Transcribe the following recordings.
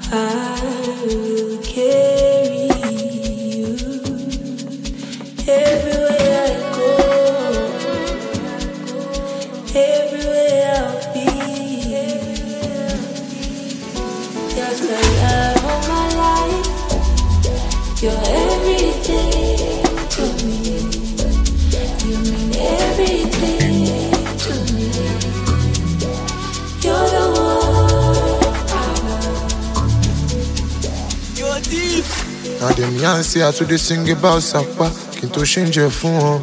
I will carry you everywhere I go, everywhere I'll be. You're the love of my life. You're everything to me. You mean everything to me. You're the one I love. You're deep. Now them young say I to they sing about Sapa. Kinto change your phone.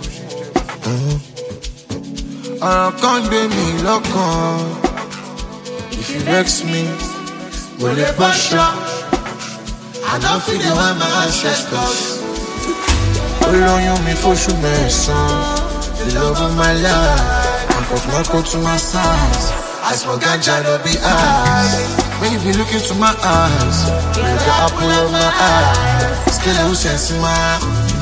I can't be me lock on. If you vex me, will it push up? I don't feel the one my ancestors. Hold on you me for sure, my son. The love of my life. I'm off my coat to my sons. I smoke ganja, no be eyes. When you be looking to my eyes, you're the apple of my eye. Still a sense in my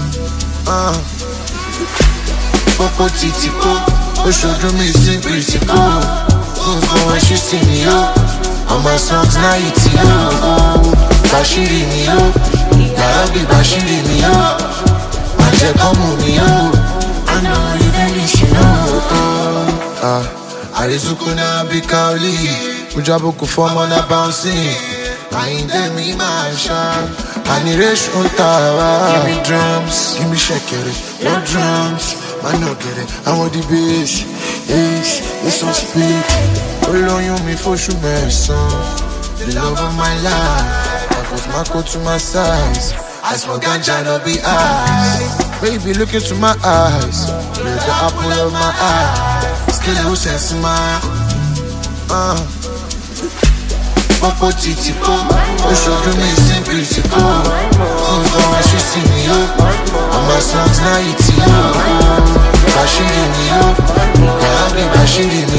Popo titico, Oshodo me sing pretty cool. Who's when she see me up? All my songs now it's you. Bashiri me up, Narabi Bashiri me up. Magic come me up. I know you really should know. Arizukuna be kauli, Ujabuku form on a bouncing. I ain't them in my shop. Aniresh Untawa. Give me drums, give me shakere. No drums, man no get it. I want the bass, it's so speak. Hold on you me for sure, my son. The love of my life. I put my coat to my size. I smoke ganja, no be eyes. Baby, look into my eyes. You're the apple of my eye. Still no sense in my Popo titico, Oshodo me sing pretty cool. Who's when she see me up? All my songs now it's you. Bashiri me up, Narabi Bashiri me